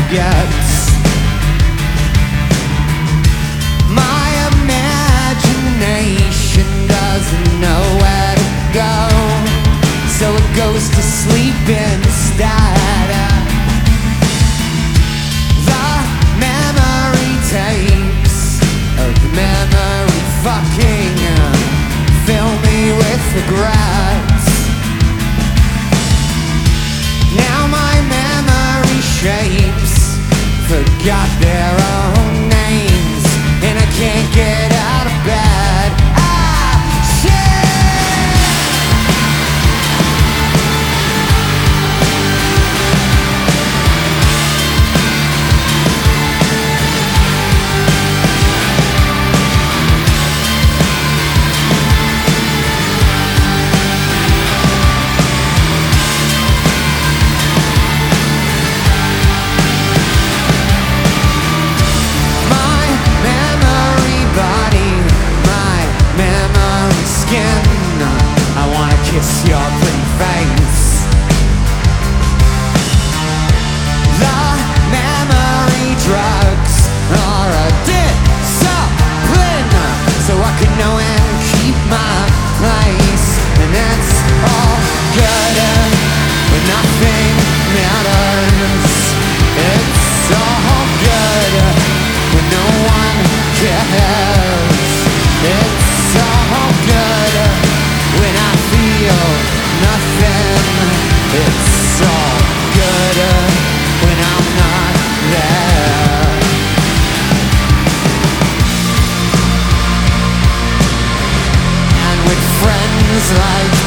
gets. My imagination doesn't know where to go, so it goes to sleep instead. The memory tapes of memory fucking fill me with regrets. Now my memory shapes forgot their own names, and I can't get out of bed. Ah, shit! Kiss your pretty face. The memory drugs are a discipline, so I can know and keep my place. And that's all good when nothing matters. It's all good when no one cares. It's all good when I feel nothing. It's all good when I'm not there. And with friends like